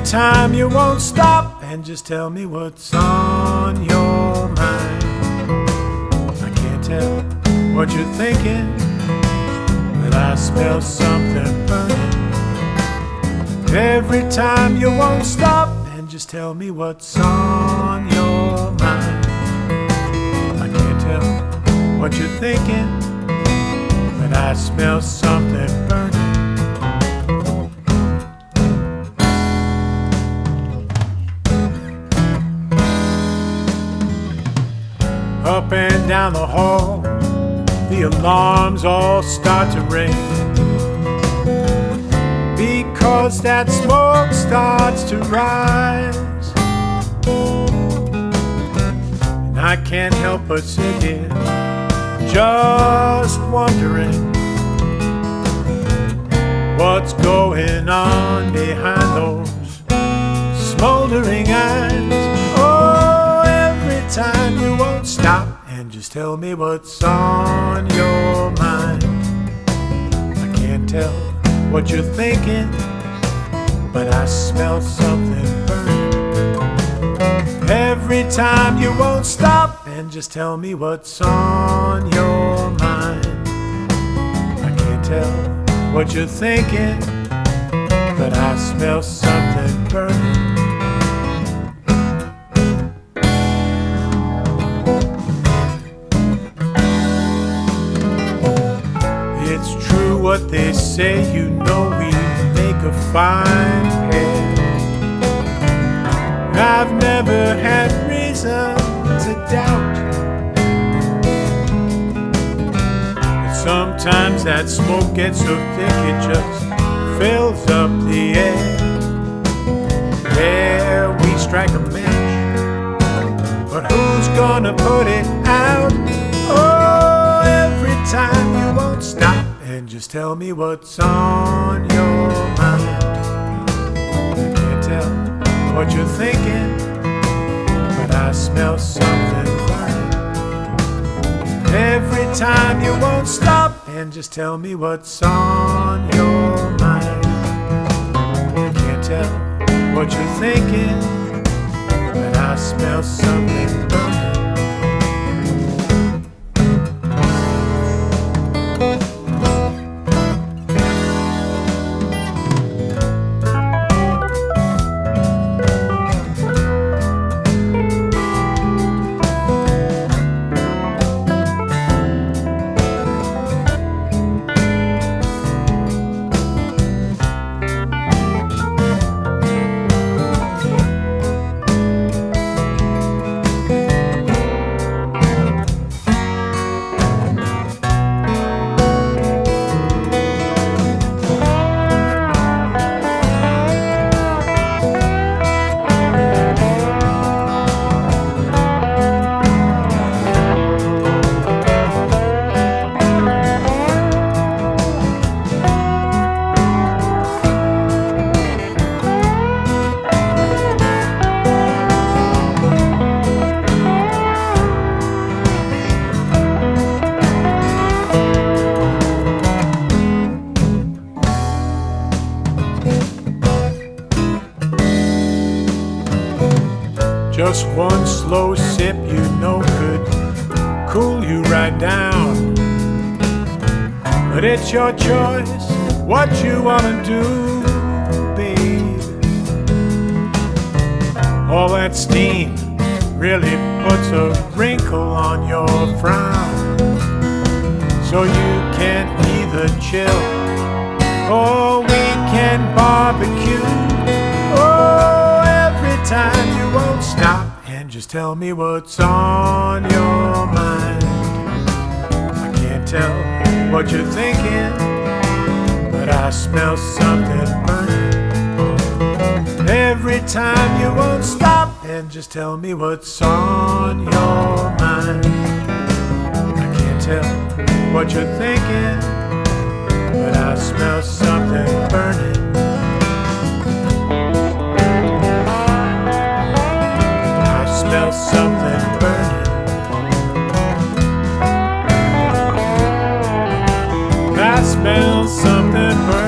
time you won't stop and just tell me what's on your mind. I can't tell what you're thinking, but I smell something burning. Every time you won't stop and just tell me what's on your mind. I can't tell what you're thinking, but I smell something burning. Up and down the hall, the alarms all start to ring, because that smoke starts to rise. And I can't help but sit here, just wondering what's going on behind those smoldering eyes. Oh, every time you won't stop and just tell me what's on your mind. I can't tell what you're thinking, but I smell something burning. Every time you won't stop and just tell me what's on your mind. I can't tell what you're thinking, but I smell something burning. It's true what they say, you know we make a fine pair. I've never had reason to doubt, but sometimes that smoke gets so thick it just fills up the air. Yeah, we strike a match, but who's gonna put it out? Oh, every time you won't stop and just tell me what's on your mind. I can't tell what you're thinking, but I smell something burning. Every time you won't stop and just tell me what's on your mind. I can't tell what you're thinking, but I smell something burning. Just one slow sip, you know, could cool you right down. But it's your choice what you wanna do, babe. All that steam really puts a wrinkle on your frown. So you can either chill or we can barbecue. Oh, every time you won't stop and just tell me what's on your mind. I can't tell what you're thinking, but I smell something burning. Every time you won't stop and just tell me what's on your mind. I can't tell what you're thinking, but I smell something burning. Smell something burning. I smell something burning.